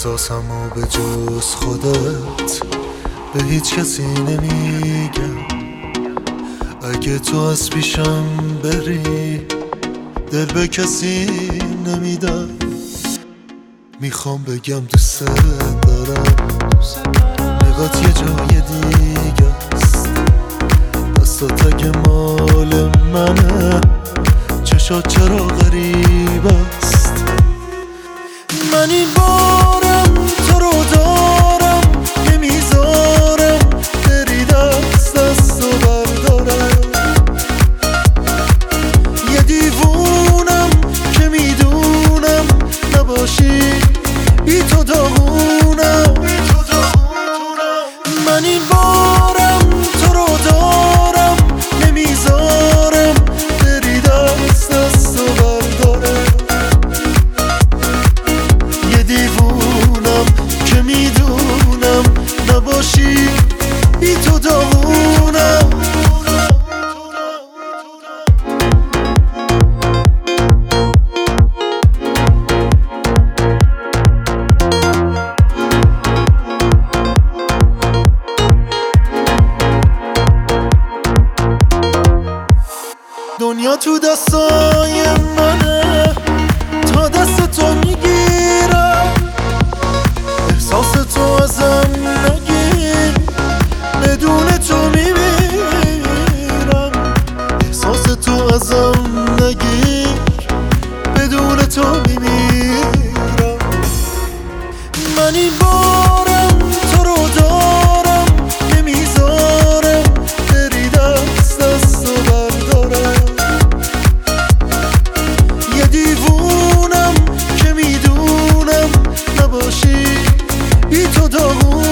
احساسمو به جز خودت به هیچ کسی نمیگم. اگه تو از پیشم بری دل به کسی نمیدم. میخوام بگم دوست دارم، نگات یه جای دیگه است. دستات اگه مال منه چشات چرا غریب است. من این بارم تو رو دارم، نمیذارم بری دست و بردارم. یه دیوونم که میدونم نباشی بی تو داغونم. من این بارم تو رو دارم، نمیذارم بری دست و بردارم. یه دیوونم که میدونم نباشی بی تو داغونم. دنیا تو دستای منه، تا دست تو میگیرم. احساس تو ازم نگیر، بدون تو میمیرم. احساس تو ازم نگیر، بدون تو میمیرم. من این بارم تو رو دارم، نمیذارم بری دست و بردارم. یه دیوونم که میدونم نباشی بی تو داغون.